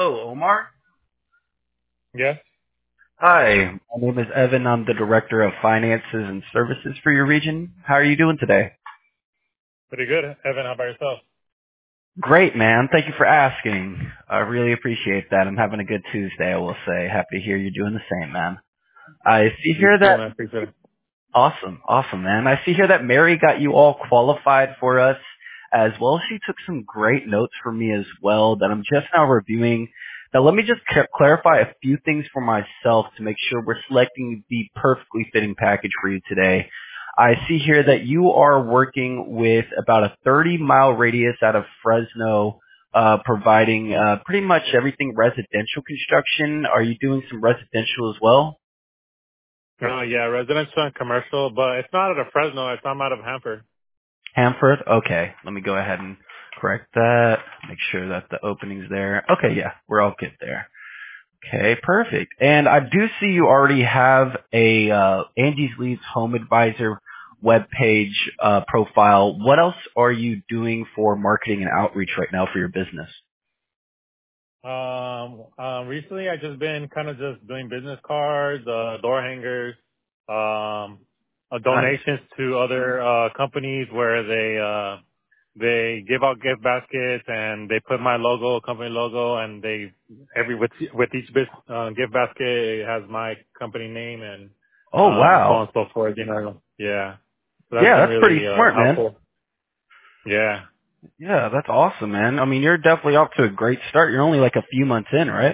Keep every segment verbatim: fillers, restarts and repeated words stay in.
Hello, Omar. Yes. Hi, my name is Evan. I'm the Director of Finances and Services for your region. How are you doing today? Pretty good. Evan, how about yourself? Great, man. Thank you for asking. I really appreciate that. I'm having a good Tuesday, I will say. Happy to hear you're doing the same, man. I see You here too, that man. Appreciate it. Awesome. Awesome, man. I see here that Mary got you all qualified for us as well. She took some great notes for me as well that I'm just now reviewing. Now, let me just c- clarify a few things for myself to make sure we're selecting the perfectly fitting package for you today. I see here that you are working with about a thirty mile radius out of Fresno, uh, providing uh, pretty much everything residential construction. Are you doing some residential as well? Uh, yeah, residential and commercial, but it's not out of Fresno. It's I'm out of Hanford. Hanford? Okay. Let me go ahead and correct that. Make sure that the opening's there. Okay, yeah, we're all good there. Okay, perfect. And I do see you already have a uh, Angie's Leads Home Advisor webpage uh, profile. What else are you doing for marketing and outreach right now for your business? Um, um, recently I just been kind of just doing business cards, uh, door hangers, um, uh, Nice. donations to other, uh, companies where they, uh, they give out gift baskets and they put my logo, company logo, and they, every, with, with each bis, uh, gift basket, it has my company name and, Oh, um, so on wow. and so forth, you know. Yeah. So that's Yeah, been that's pretty really, uh, smart, man. helpful. Yeah. Yeah, that's awesome, man. I mean, you're definitely off to a great start. You're only like a few months in, right?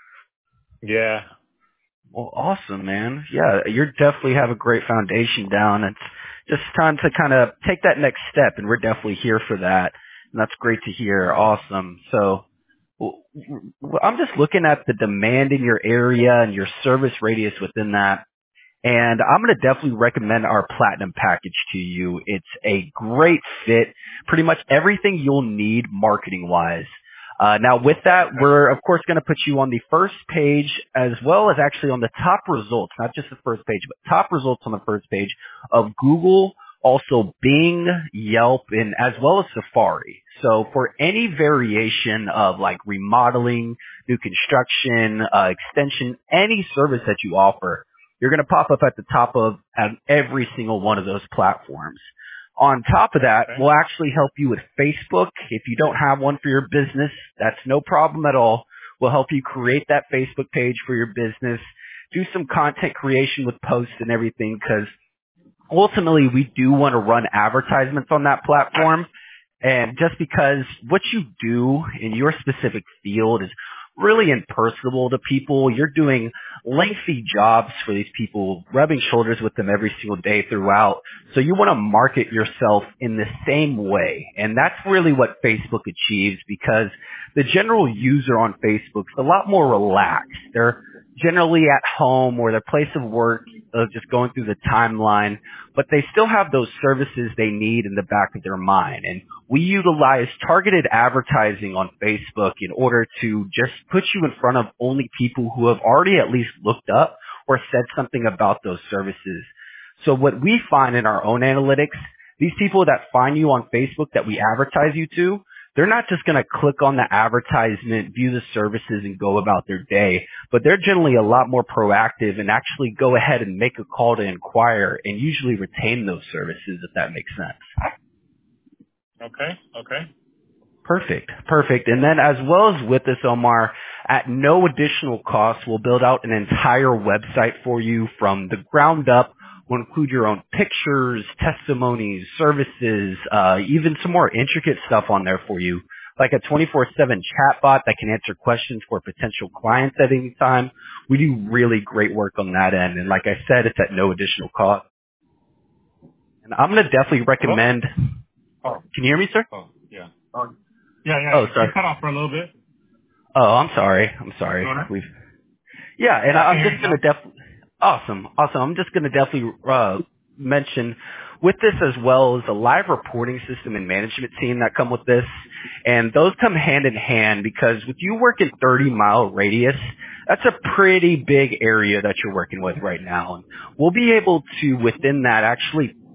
Yeah. Well, awesome, man. Yeah, you definitely have a great foundation down. It's just time to kind of take that next step, and we're definitely here for that. And that's great to hear. Awesome. So w- w- I'm just looking at the demand in your area and your service radius within that. And I'm going to definitely recommend our platinum package to you. It's a great fit, pretty much everything you'll need marketing wise. Uh, now with that, we're of course going to put you on the first page as well as actually on the top results, not just the first page, but top results on the first page of Google, also Bing, Yelp, and as well as Safari. So for any variation of like remodeling, new construction, uh, extension, any service that you offer, you're going to pop up at the top of at every single one of those platforms. On top of that, Okay. we'll actually help you with Facebook. If you don't have one for your business, that's no problem at all. We'll help you create that Facebook page for your business, do some content creation with posts and everything, because ultimately we do want to run advertisements on that platform. And just because what you do in your specific field is really impersonable to people, you're doing lengthy jobs for these people, rubbing shoulders with them every single day throughout. So you want to market yourself in the same way. And that's really what Facebook achieves, because the general user on Facebook is a lot more relaxed. They're generally at home or their place of work, uh, just going through the timeline, but they still have those services they need in the back of their mind. And we utilize targeted advertising on Facebook in order to just put you in front of only people who have already at least looked up or said something about those services. So what we find in our own analytics, these people that find you on Facebook that we advertise you to, they're not just going to click on the advertisement, view the services, and go about their day, but they're generally a lot more proactive and actually go ahead and make a call to inquire and usually retain those services, if that makes sense. Okay. Okay. Perfect. Perfect. And then as well as with this, Omar, at no additional cost, we'll build out an entire website for you from the ground up. We'll include your own pictures, testimonies, services, uh, even some more intricate stuff on there for you, like a twenty-four seven chatbot that can answer questions for potential clients at any time. We do really great work on that end. And like I said, it's at no additional cost. And I'm going to definitely Hello? recommend, Oh. can you hear me, sir? Oh, yeah. Oh, yeah, yeah. Oh, You sorry. cut off for a little bit. Oh, I'm sorry. I'm sorry. Go ahead. We've Yeah, and Yeah, I I- can I'm hear just you going to now. definitely, awesome, awesome. I'm just going to definitely uh, mention with this as well as a live reporting system and management team that come with this. And those come hand in hand because with you working thirty mile radius, that's a pretty big area that you're working with right now. And we'll be able to, within that, actually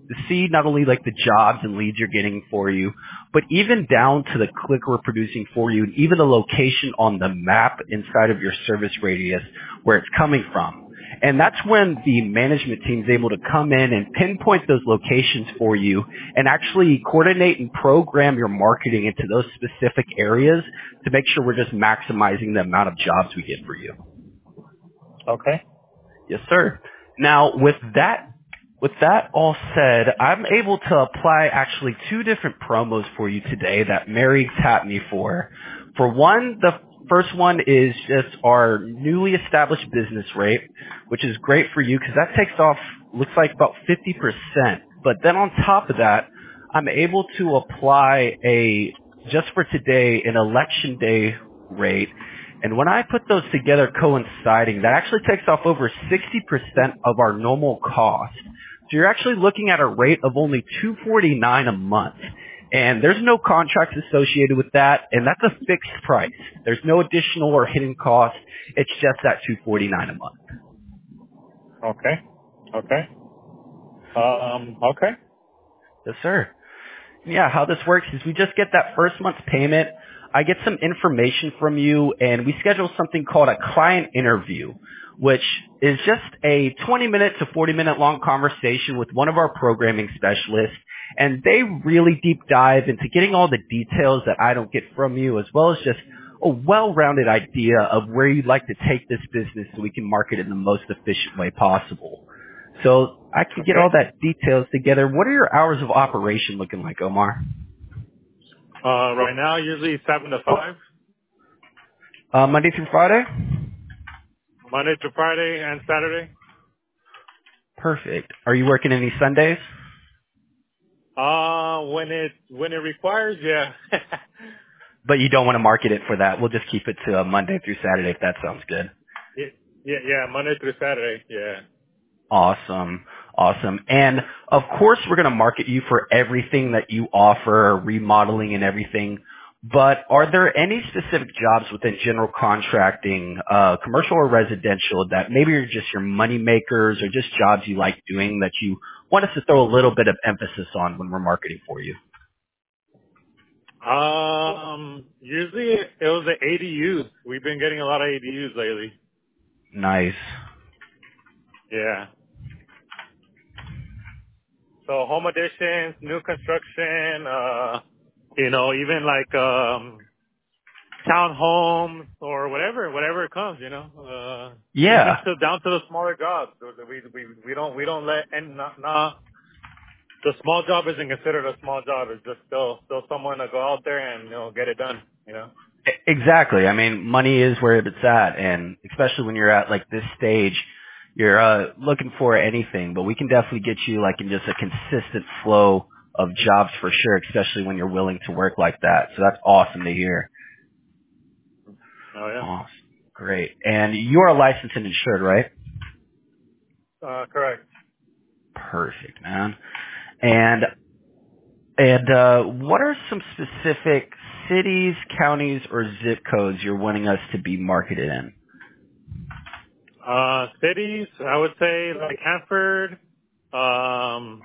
to see not only like the jobs and leads you're getting for you, but even down to the click we're producing for you, and even the location on the map inside of your service radius where it's coming from. And that's when the management team is able to come in and pinpoint those locations for you and actually coordinate and program your marketing into those specific areas to make sure we're just maximizing the amount of jobs we get for you. Okay. Yes, sir. Now, with that With that all said, I'm able to apply actually two different promos for you today that Mary tapped me for. For one, the first one is just our newly established business rate, which is great for you because that takes off, looks like about fifty percent. But then on top of that, I'm able to apply a, just for today, an election day rate. And when I put those together coinciding, that actually takes off over sixty percent of our normal cost. So you're actually looking at a rate of only two hundred forty-nine dollars a month. And there's no contracts associated with that, and that's a fixed price. There's no additional or hidden cost. It's just that two hundred forty-nine dollars a month. Okay. Okay. Um, okay. Yes, sir. Yeah, how this works is we just get that first month's payment. I get some information from you, and we schedule something called a client interview, which is just a twenty minute to forty minute long conversation with one of our programming specialists. And they really deep dive into getting all the details that I don't get from you, as well as just a well-rounded idea of where you'd like to take this business so we can market it in the most efficient way possible. So I can get Okay. all that details together. What are your hours of operation looking like, Omar? Uh, right now, usually seven to five, Uh, Monday through Friday? Monday to Friday and Saturday. Perfect. Are you working any Sundays? Uh, when it, when it requires, yeah. But you don't want to market it for that. We'll just keep it to uh, Monday through Saturday if that sounds good. yeah, yeah, yeah, Monday through Saturday, yeah. Awesome. Awesome. And of course, we're going to market you for everything that you offer, remodeling and everything. But are there any specific jobs within general contracting, uh, commercial or residential, that maybe are just your money makers or just jobs you like doing that you want us to throw a little bit of emphasis on when we're marketing for you? Um, usually it was the A D Us. We've been getting a lot of A D Us lately. Nice. Yeah. So home additions, new construction, uh, you know, even like, um, townhomes or whatever, whatever it comes, you know, uh, even Yeah. to down to the smaller jobs. We, we, we don't, we don't let, and not, not, the small job isn't considered a small job. It's just still, still someone to go out there and, you know, get it done, you know? Exactly. I mean, money is where it's at, and especially when you're at like this stage, you're uh, looking for anything. But we can definitely get you like in just a consistent flow of jobs for sure, especially when you're willing to work like that. So that's awesome to hear. Oh yeah. Awesome. Great. And you are licensed and insured, right? Uh, correct. Perfect, man. And and uh, what are some specific cities, counties, or zip codes you're wanting us to be marketed in? Uh, cities, I would say like Hanford, um,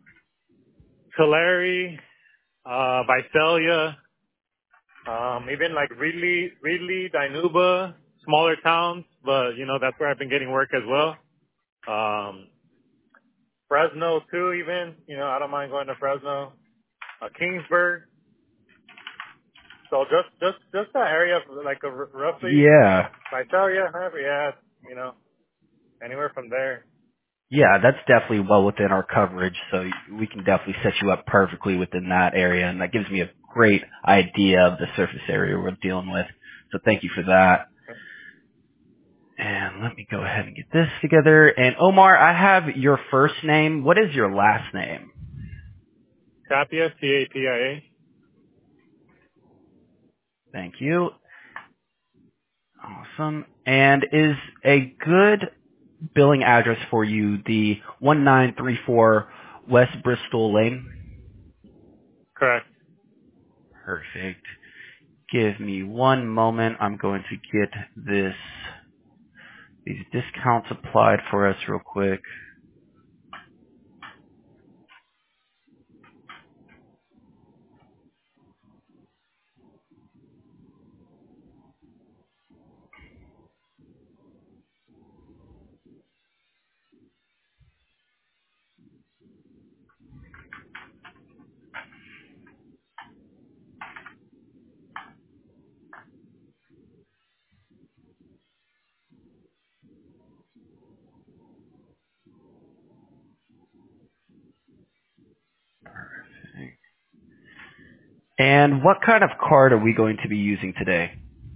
Tulare, uh, Visalia, um, even like Reedley, Reedley, Dinuba, smaller towns, but you know, that's where I've been getting work as well. Um, Fresno too, even, you know, I don't mind going to Fresno, uh, Kingsburg. So just, just, just that area, like a r- roughly Yeah. Visalia, Hanford, yeah, you know, anywhere from there. Yeah, that's definitely well within our coverage, so we can definitely set you up perfectly within that area, and that gives me a great idea of the surface area we're dealing with. So thank you for that. And let me go ahead and get this together. And Omar, I have your first name. What is your last name? Tapia, T A P I A. Thank you. Awesome. And is a good billing address for you the one nine three four West Bristol Lane? Correct. Perfect. Give me one moment. I'm going to get this, these discounts applied for us real quick. And what kind of card are we going to be using today?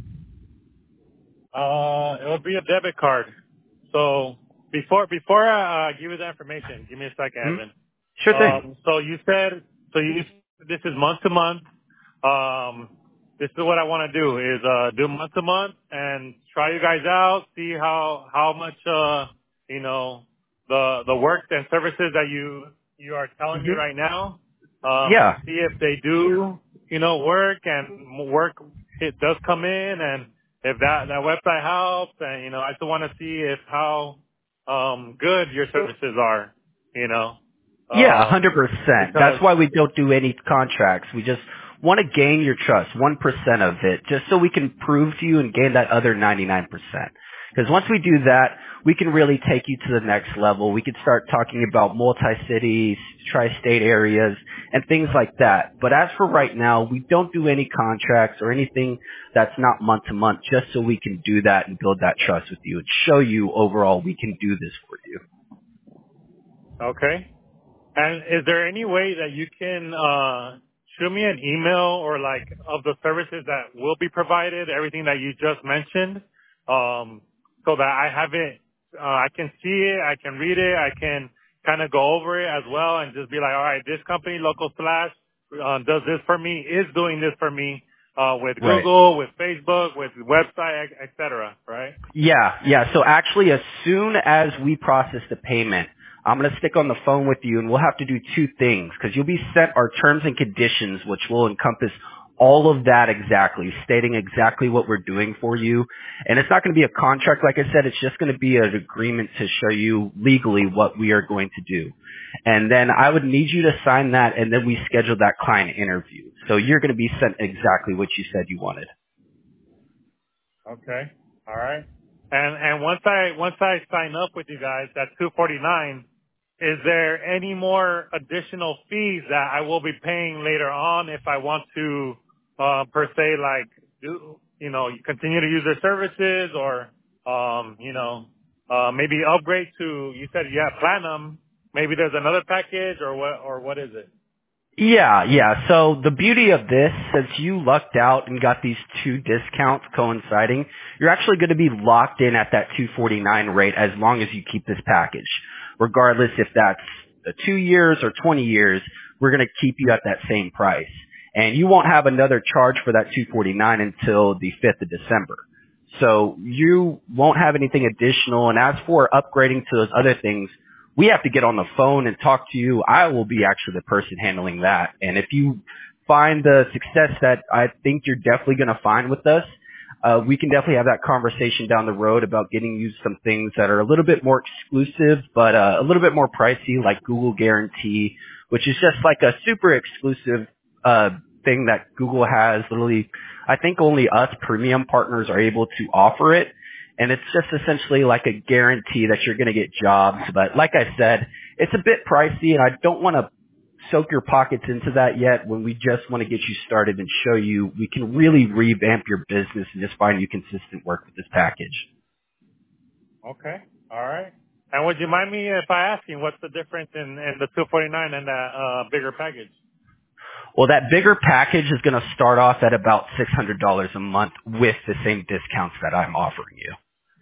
Uh, it would be a debit card. So before before I uh, give you the information, give me a second, Hmm? Evan. Sure thing. Um, so you said so you this is month to month. Um, this is what I want to do is uh, do month to month and try you guys out, see how how much uh, you know the the work and services that you you are telling me Hmm. right now. Um, Yeah. see if they do you know work and work it does come in and if that that website helps and you know I just want to see if how um good your services are, you know. Yeah, one Um hundred percent. That's because why we don't do any contracts. We just want to gain your trust, one percent of it, just so we can prove to you and gain that other ninety-nine percent. Because once we do that, we can really take you to the next level. We could start talking about multi-cities, tri-state areas, and things like that. But as for right now, we don't do any contracts or anything that's not month to month, just so we can do that and build that trust with you and show you overall we can do this for you. okay. And is there any way that you can uh shoot me an email or like of the services that will be provided, everything that you just mentioned, um, so that I have it, uh, I can see it, I can read it, I can kind of go over it as well, and just be like, all right, this company, Local Slash, uh, does this for me, is doing this for me, uh, with Right. Google, with Facebook, with website, et cetera. Right? Yeah, yeah. So actually, as soon as we process the payment, I'm going to stick on the phone with you and we'll have to do two things because you'll be sent our terms and conditions, which will encompass all of that exactly, stating exactly what we're doing for you. And it's not going to be a contract, like I said, it's just going to be an agreement to show you legally what we are going to do. And then I would need you to sign that and then we schedule that client interview. So you're going to be sent exactly what you said you wanted. Okay. All right. And and once I once I sign up with you guys, that's two forty nine. Is there any more additional fees that I will be paying later on if I want to, uh, per se, like do you know continue to use their services or um, you know uh, maybe upgrade to? You said you have platinum. Maybe there's another package or what or what is it? Yeah, yeah. So the beauty of this, since you lucked out and got these two discounts coinciding, you're actually going to be locked in at that two forty-nine rate as long as you keep this package. Regardless if that's uh, two years or twenty years, we're going to keep you at that same price. And you won't have another charge for that two forty-nine until the fifth of December. So you won't have anything additional. And as for upgrading to those other things, we have to get on the phone and talk to you. I will be actually the person handling that. And if you find the success that I think you're definitely going to find with us, uh, we can definitely have that conversation down the road about getting you some things that are a little bit more exclusive, but uh, a little bit more pricey, like Google Guarantee, which is just like a super exclusive uh, thing that Google has. Literally, I think only us premium partners are able to offer it. And it's just essentially like a guarantee that you're going to get jobs. But like I said, it's a bit pricey and I don't want to soak your pockets into that yet when we just want to get you started and show you we can really revamp your business and just find you consistent work with this package. Okay. All right. And would you mind me if I ask you what's the difference in, in the two forty-nine and that uh, bigger package? Well, that bigger package is going to start off at about six hundred dollars a month with the same discounts that I'm offering you.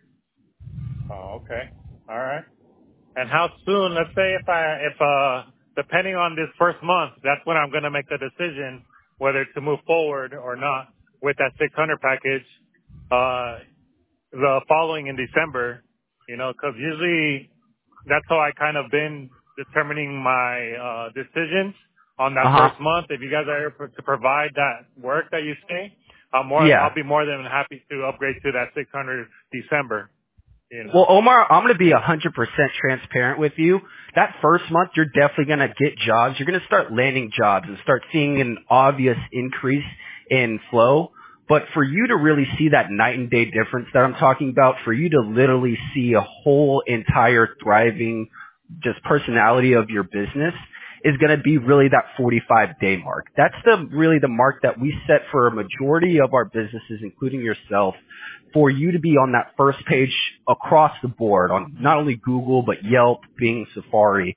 Oh, okay. All right. And how soon? Let's say if I if uh depending on this first month, that's when I'm going to make the decision whether to move forward or not with that six hundred package. Uh, the following in December, you know, because usually that's how I kind of been determining my uh decisions on that Uh-huh. first month. If you guys are able to provide that work that you say, I'm more Yeah. I'll be more than happy to upgrade to that six hundred December. You know. Well, Omar, I'm going to be one hundred percent transparent with you. That first month, you're definitely going to get jobs. You're going to start landing jobs and start seeing an obvious increase in flow. But for you to really see that night and day difference that I'm talking about, for you to literally see a whole entire thriving just personality of your business is going to be really that forty-five day mark. That's the really the mark that we set for a majority of our businesses, including yourself, for you to be on that first page across the board on not only Google, but Yelp, Bing, Safari.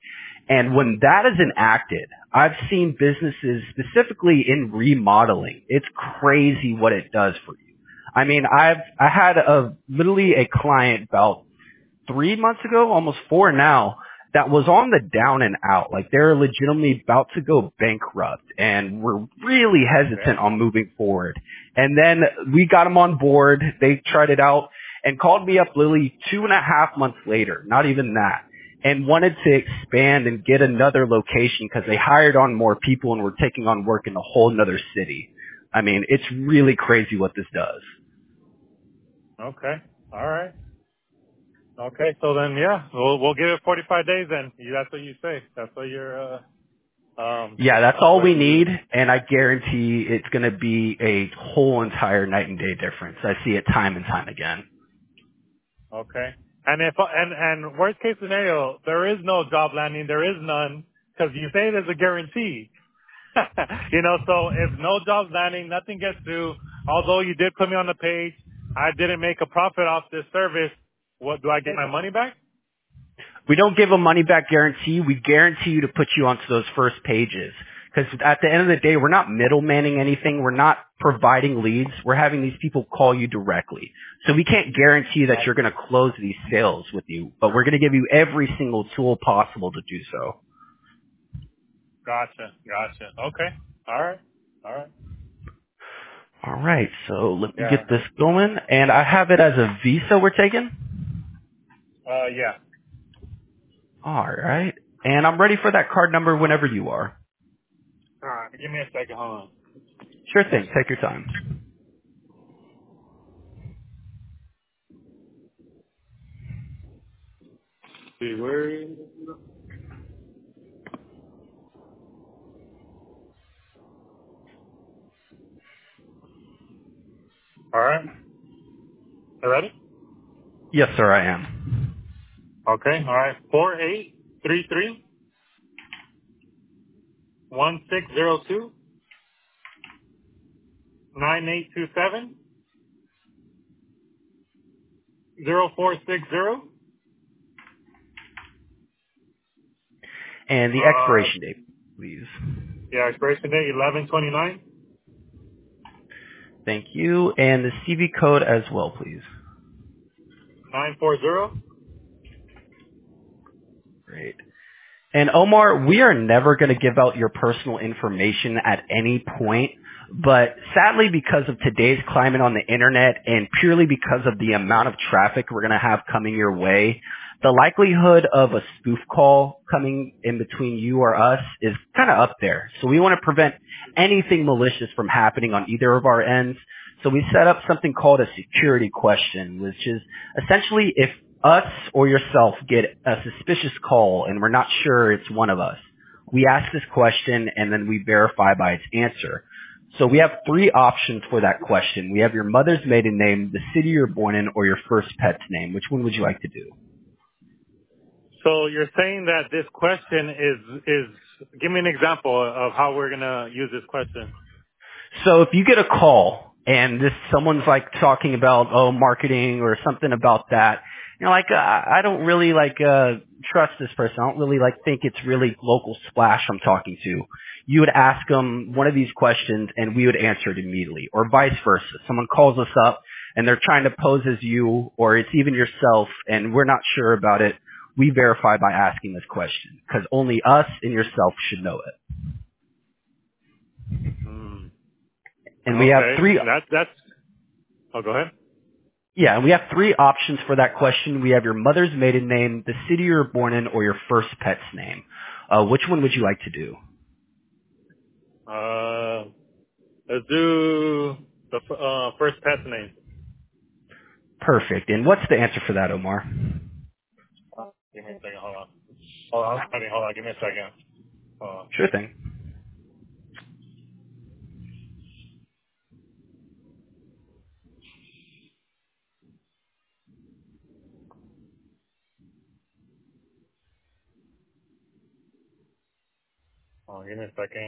And when that is enacted, I've seen businesses specifically in remodeling. It's crazy what it does for you. I mean, I've, I had a, literally a client about three months ago, almost four now, that was on the down and out. Like they're legitimately about to go bankrupt and we're really hesitant Okay. on moving forward. And then we got them on board. They tried it out and called me up literally two and a half months later, not even that, and wanted to expand and get another location because they hired on more people and were taking on work in a whole nother city. I mean, it's really crazy what this does. Okay. All right. Okay. So then, yeah, we'll we'll give it forty-five days. Then that's what you say. That's what you're. Uh, um. Yeah, that's all What we you. need, and I guarantee it's going to be a whole entire night and day difference. I see it time and time again. Okay. And if and and worst case scenario, there is no job landing. There is none because you say there's a guarantee. You know, so if no job landing, nothing gets through. Although you did put me on the page, I didn't make a profit off this service. What do I get my money back? We don't give a money back guarantee. We guarantee you to put you onto those first pages. Because at the end of the day, we're not middlemaning anything. We're not providing leads. We're having these people call you directly. So we can't guarantee that you're going to close these sales with you, but we're going to give you every single tool possible to do so. Gotcha. Gotcha. Okay. All right. All right. All right. So let me Yeah. get this going. And I have it as a Visa we're taking. Uh, yeah. All right. And I'm ready for that card number whenever you are. All right. Give me a second. Hold on. Sure thing. Take your time. See where. All right. You ready? Yes, sir, I am. Okay. All right. Four eight three three one six zero two nine eight two seven zero four six zero. And the Uh, expiration date, please. yeah. Expiration date eleven twenty nine Thank you. And the C V code as well, please. nine four zero. Great. And Omar, we are never going to give out your personal information at any point, but sadly because of today's climate on the internet and purely because of the amount of traffic we're going to have coming your way, the likelihood of a spoof call coming in between you or us is kind of up there. So we want to prevent anything malicious from happening on either of our ends. So we set up something called a security question, which is essentially if us or yourself get a suspicious call and we're not sure it's one of us, we ask this question and then we verify by its answer. So we have three options for that question. We have your mother's maiden name, the city you're born in, or your first pet's name. Which one would you like to do? So you're saying that this question is is give me an example of how we're gonna use this question. So if you get a call and this someone's like talking about oh marketing or something about that, you know, like uh, I don't really like uh trust this person. I don't really like think it's really local splash I'm talking to. You would ask them one of these questions and we would answer it immediately, or vice versa. Someone calls us up and they're trying to pose as you, or it's even yourself, and we're not sure about it. We verify by asking this question because only us and yourself should know it. Hmm. And we have Okay. three. That that's. Oh, go ahead. Yeah, and we have three options for that question. We have your mother's maiden name, the city you were born in, or your first pet's name. Uh, which one would you like to do? Uh, let's do the f- uh, first pet's name. Perfect. And what's the answer for that, Omar? Give me a second. Hold on. Hold on. Honey, hold on. Give me a second. Hold on. Sure thing. Hold on. Give me a second.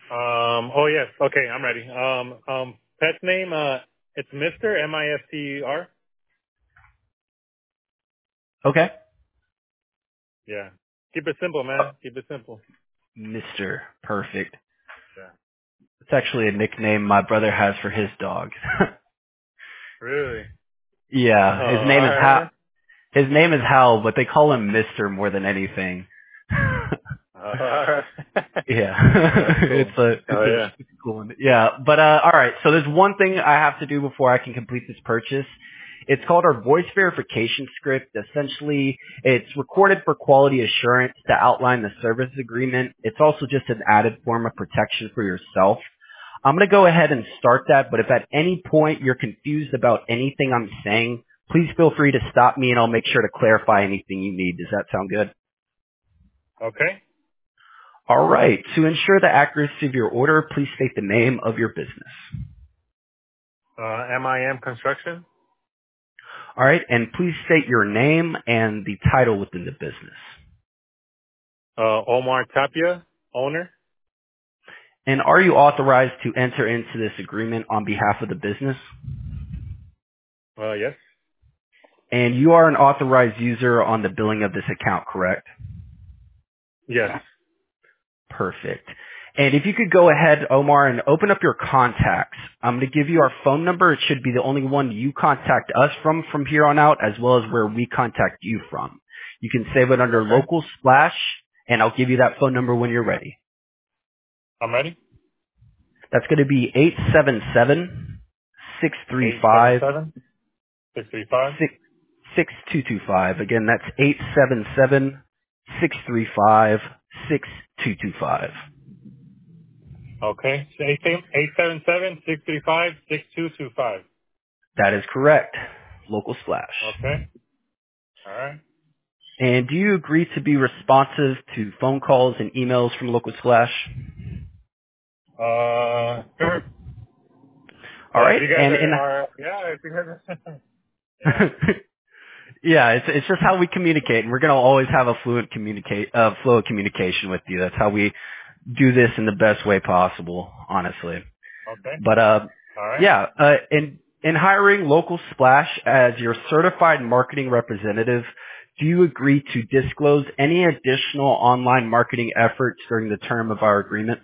Um, oh yes. Okay, I'm ready. Um, um, pet's name, uh, it's Mister M I S T E R. Okay. Yeah. Keep it simple, Uh, man. Keep it simple. Mister Perfect. Yeah. It's actually a nickname my brother has for his dog. Really? Oh, Yeah, his name is alright. Hal. His name is Hal, but they call him Mister more than anything. Alright. Yeah, That's it's cool. a Oh it's a yeah. it's a cool one. Yeah, but uh, all right. So there's one thing I have to do before I can complete this purchase. It's called our voice verification script. Essentially, it's recorded for quality assurance to outline the service agreement. It's also just an added form of protection for yourself. I'm going to go ahead and start that, but if at any point you're confused about anything I'm saying, please feel free to stop me and I'll make sure to clarify anything you need. Does that sound good? Okay. All right. To ensure the accuracy of your order, please state the name of your business. Uh, M I M Construction. All right. And please state your name and the title within the business. Uh, Omar Tapia, owner. And are you authorized to enter into this agreement on behalf of the business? Uh, yes. And you are an authorized user on the billing of this account, correct? Yes. Perfect. And if you could go ahead, Omar, and open up your contacts. I'm going to give you our phone number. It should be the only one you contact us from from here on out, as well as where we contact you from. You can save it under Okay. Local Splash, and I'll give you that phone number when you're ready. I'm ready. That's going to be eight seven seven, six three Eight seven five, seven six three five. six two two five. Again, that's eight seven seven, six three five, six two two five. Okay. Eight eight seven seven six three five six two two five. That is correct. Local Splash. Okay. All right. And do you agree to be responsive to phone calls and emails from Local Splash? Uh, sure. All Well, if right. you guys And are, in are yeah, if you guys are, yeah. yeah, it's it's just how we communicate, and we're gonna always have a fluent communicate uh, flow of communication with you. That's how we do this in the best way possible, honestly. Okay. But uh, All right. yeah, uh, in in hiring Local Splash as your certified marketing representative, do you agree to disclose any additional online marketing efforts during the term of our agreement?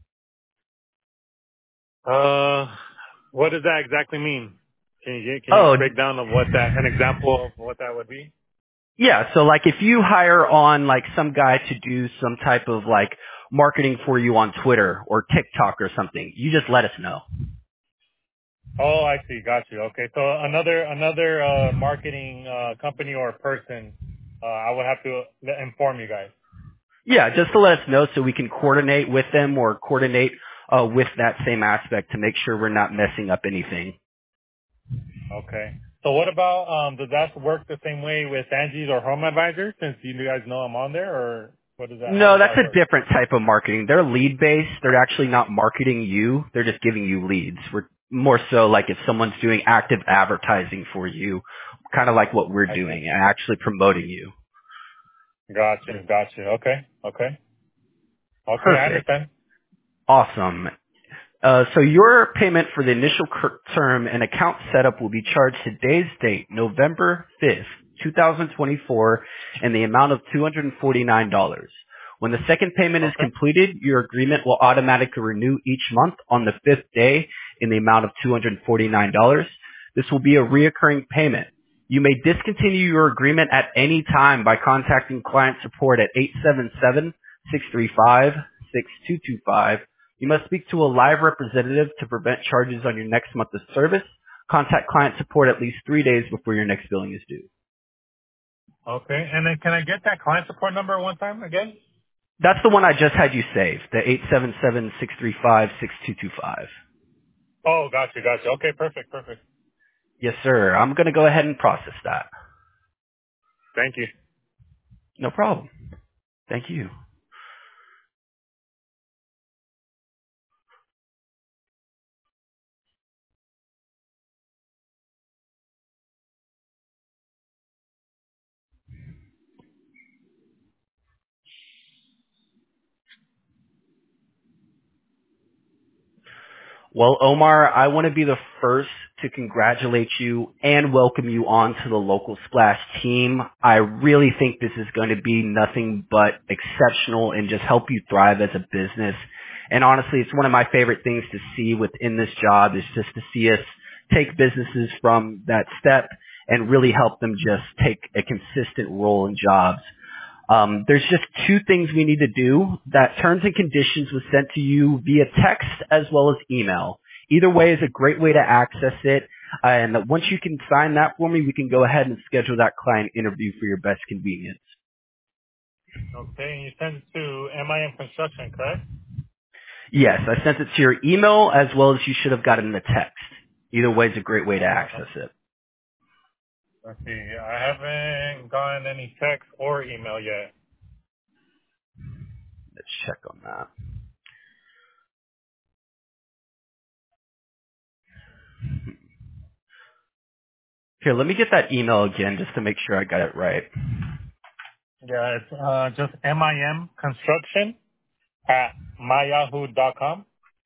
Uh, what does that exactly mean? Can you get, can you Oh, break down of what that, an example of what that would be? yeah. So like if you hire on like some guy to do some type of like marketing for you on Twitter or TikTok or something, you just let us know. Oh, I see. Got you. Okay. So another, another, uh, marketing, uh, company or person, uh, I would have to let- inform you guys. Yeah, just to let us know so we can coordinate with them or coordinate uh, with that same aspect to make sure we're not messing up anything. Okay. So what about, um, does that work the same way with Angie's or Home Advisor since you guys know I'm on there, or what does that, how No, does that's that a work? different type of marketing. They're lead based. They're actually not marketing you. They're just giving you leads. We're more so like if someone's doing active advertising for you, kind of like what we're I see. doing and actually promoting you. Gotcha. Gotcha. Okay. Okay. Okay. I Perfect. understand. Awesome. Uh, so your payment for the initial cur- term and account setup will be charged today's date, November fifth, twenty twenty-four, in the amount of two hundred forty-nine dollars. When the second payment is Okay. completed, your agreement will automatically renew each month on the fifth day in the amount of two hundred forty-nine dollars. This will be a reoccurring payment. You may discontinue your agreement at any time by contacting client support at eight seven seven, six three five, six two two five. You must speak to a live representative to prevent charges on your next month of service. Contact client support at least three days before your next billing is due. Okay. And then can I get that client support number one time again? That's the one I just had you save, the eight seven seven, six three five, six two two five. Oh, gotcha. Gotcha. Okay. Perfect. Perfect. Yes, sir. I'm going to go ahead and process that. Thank you. No problem. Thank you. Well, Omar, I want to be the first to congratulate you and welcome you onto the Local Splash team. I really think this is going to be nothing but exceptional and just help you thrive as a business. And honestly, it's one of my favorite things to see within this job is just to see us take businesses from that step and really help them just take a consistent role in jobs. Um, there's just two things we need to do. That terms and conditions was sent to you via text as well as email. Either way is a great way to access it. Uh, and that once you can sign that for me, we can go ahead and schedule that client interview for your best convenience. Okay, and you sent it to M I M Construction, correct? Yes, I sent it to your email as well as you should have gotten the text. Either way is a great way to Uh, access it. let's see. I haven't gotten any text or email yet. Let's check on that. Here, let me get that email again just to make sure I got it right. Yeah, it's uh, just M I M Construction at my yahoo dot com.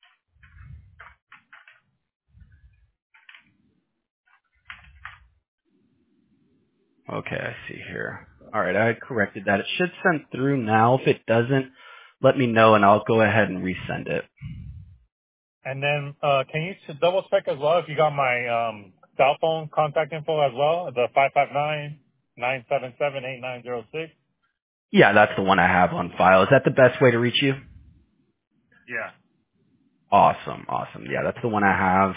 Okay, I see here. All right, I corrected that. It should send through now. If it doesn't, let me know and I'll go ahead and resend it. And then uh, can you s- double check as well if you got my um, cell phone contact info as well, the five five nine, nine seven seven, eight nine zero six? Yeah, that's the one I have on file. Is that the best way to reach you? Yeah. Awesome, awesome. Yeah, that's the one I have.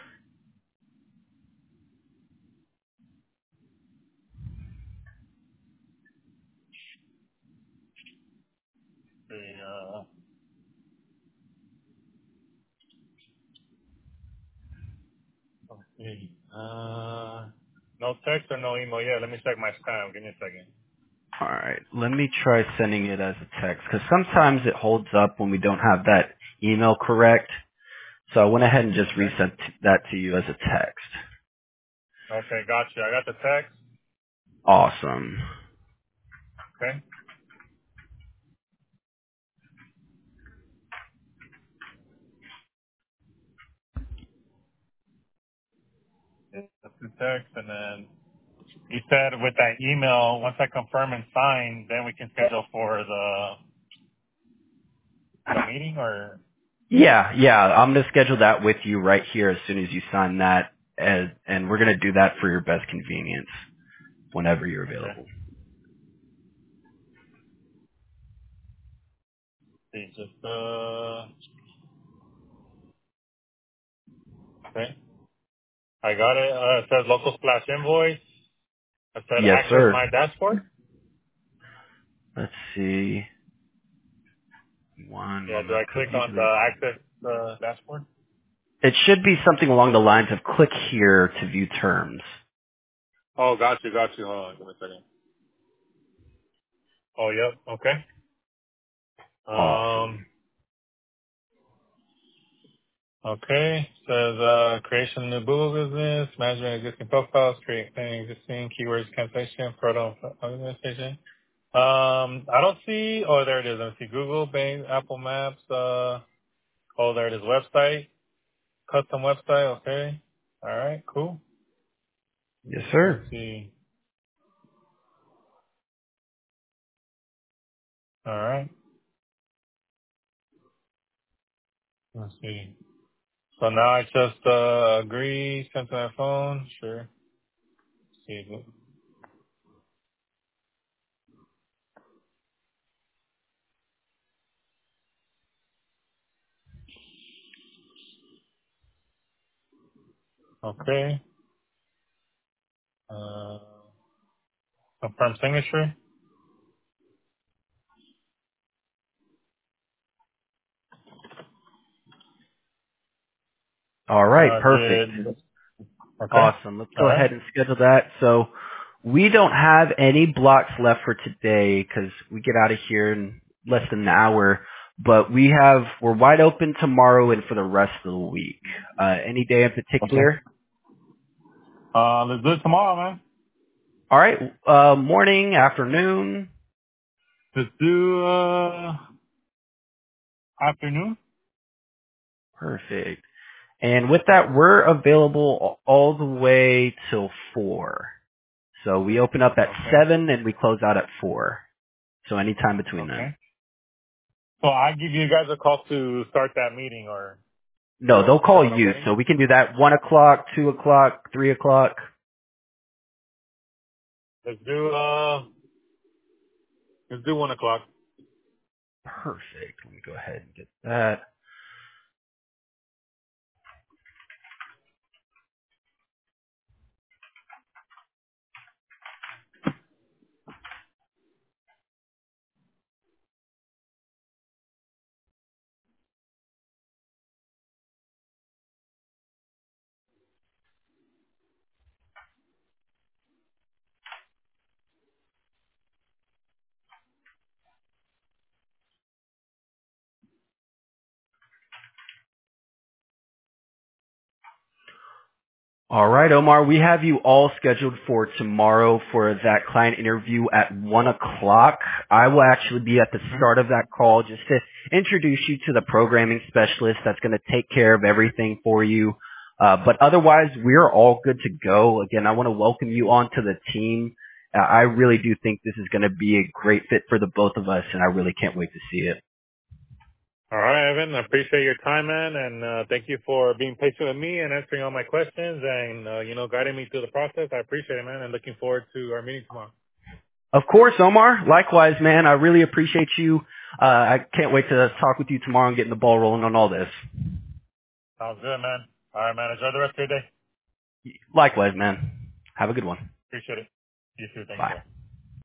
The, uh, let's see. Uh, no text or no email yet. Let me check my spam. Give me a second. All right, let me try sending it as a text because sometimes it holds up when we don't have that email correct. So I went ahead and just Okay. resent that to you as a text. Okay, gotcha. I got the text. Awesome. Okay. That's the text, and then you said with that email, once I confirm and sign, then we can schedule for the the meeting, or Yeah, yeah, I'm going to schedule that with you right here as soon as you sign that, and, and we're going to do that for your best convenience whenever you're okay. available. See, just uh, okay. I got it. Uh, it says local splash invoice. I said Yes, access sir. my dashboard. Let's see. One Yeah. Do moment, I because click on usually the access the dashboard? it should be something along the lines of click here to view terms. Oh, got you, got you. Hold on, give me a second. Oh, yep. Okay. Awesome. Um. Okay. Says uh, creation of new Google business, management of existing profiles, create planning existing keywords, cancellation, proto organization. Um, I don't see. Oh, there it is. I see Google, Bing, Apple Maps. Uh, oh, there it is. Website, custom website. Okay. All right. Cool. Yes, Let's sir. see. All right. Let's see. So now I just uh, agree. Send to my phone. Sure. See. Okay. Uh, confirm signature. All right, Uh, perfect. did okay. Awesome. Let's All go right. ahead and schedule that. So we don't have any blocks left for today because we get out of here in less than an hour. But we have we're wide open tomorrow and for the rest of the week. Uh, any day in Okay. particular? Uh, let's do it tomorrow, man. All right. Uh, morning, afternoon. Let's do uh afternoon. Perfect. And with that, we're available all the way till four. So we open up at Okay. seven and we close out at four. So anytime between then. Okay. So I give you guys a call to start that meeting, or No, they'll is that call what I'm you. getting? So we can do that one o'clock, two o'clock, three o'clock. Let's do uh, let's do one o'clock. Perfect. Let me go ahead and get that. All right, Omar, we have you all scheduled for tomorrow for that client interview at one o'clock. I will actually be at the start of that call just to introduce you to the programming specialist that's going to take care of everything for you. Uh, but otherwise, we're all good to go. Again, I want to welcome you onto the team. Uh, I really do think this is going to be a great fit for the both of us, and I really can't wait to see it. All right, Evan. I appreciate your time, man, and uh, thank you for being patient with me and answering all my questions and uh, you know guiding me through the process. I appreciate it, man, and looking forward to our meeting tomorrow. Of course, Omar. Likewise, man. I really appreciate you. Uh, I can't wait to talk with you tomorrow and getting the ball rolling on all this. Sounds good, man. All right, man. Enjoy the rest of your day. Likewise, man. Have a good one. Appreciate it. You too. Thank you. Bye. Bye.